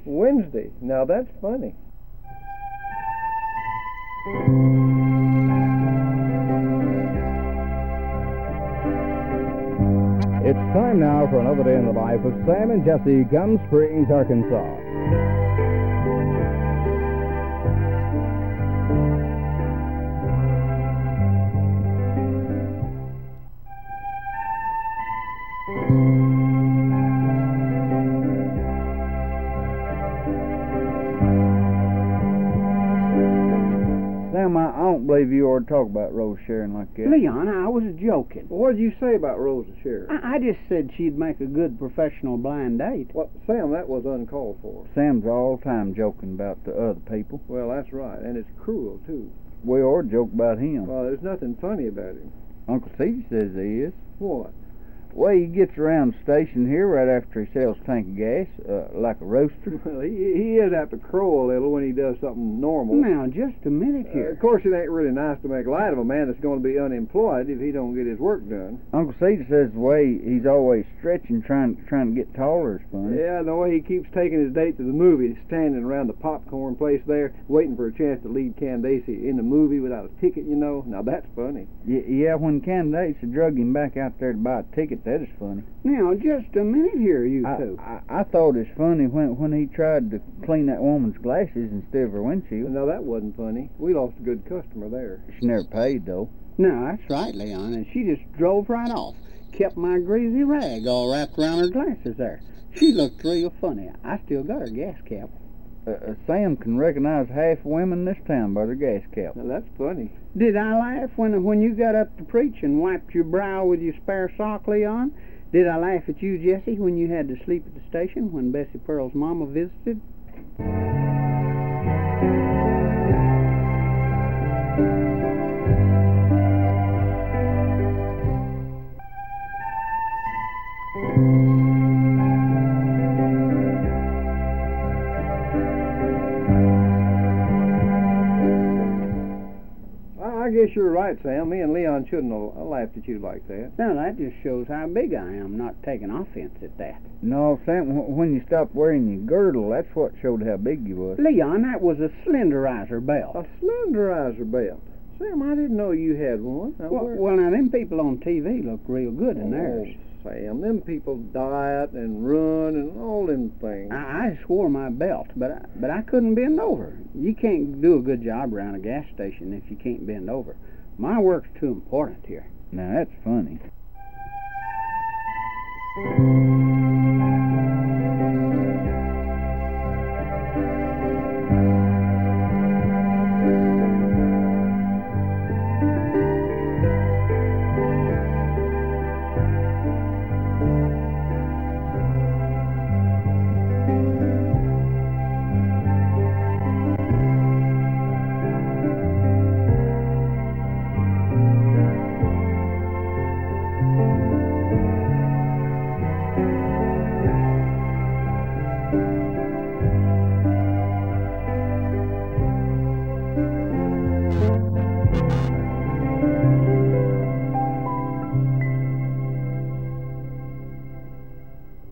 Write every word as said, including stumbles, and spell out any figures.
Wednesday. Now that's funny. It's time now for another day in the life of Sam and Jessie, Gum Springs, Arkansas. Sam, I, I don't believe you ought to talk about Rose sharing like that. Leon, I was joking. Well, what did you say about Rosa Sherry? I, I just said she'd make a good professional blind date. Well, Sam, that was uncalled for. Sam's all the time joking about the other people. Well, that's right, and it's cruel, too. We ought to joke about him. Well, there's nothing funny about him. Uncle C says he is. What? Well, he gets around the station here right after he sells a tank of gas, uh, like a roaster. Well, he, he is apt to crow a little when he does something normal. Now, just a minute Uh, here. of course, it ain't really nice to make light of a man that's going to be unemployed if he don't get his work done. Uncle C says the way he's always stretching, trying trying to get taller is funny. Yeah, the way he keeps taking his date to the movie, standing around the popcorn place there, waiting for a chance to lead Candace in the movie without a ticket, you know. Now, that's funny. Y- yeah, when Candace drug him back out there to buy a ticket, that is funny. Now, just a minute here, you I, two. I, I thought it's funny when when he tried to clean that woman's glasses instead of her windshield. No, that wasn't funny. We lost a good customer there. She never paid, though. No, that's right, Leon, and she just drove right off. Kept my greasy rag all wrapped around her glasses there. She looked real funny. I still got her gas cap. Uh, uh, Sam can recognize half the women in this town by their gas cap. Now, that's funny. Did I laugh when when you got up to preach and wiped your brow with your spare sock, Leon? Did I laugh at you, Jessie, when you had to sleep at the station when Bessie Pearl's mama visited? I guess you're right, Sam. Me and Leon shouldn't have laughed at you like that. Now, that just shows how big I am, not taking offense at that. No, Sam, wh- when you stopped wearing your girdle, that's what showed how big you was. Leon, that was a slenderizer belt. A slenderizer belt. Sam, I didn't know you had one. Now, Well, where- well, now, them people on T V look real good in Oh, theirs. Sam, them people diet and run and all them things. I, I swore my belt, but I, but I couldn't bend over. You can't do a good job around a gas station if you can't bend over. My work's too important here. Now, that's funny.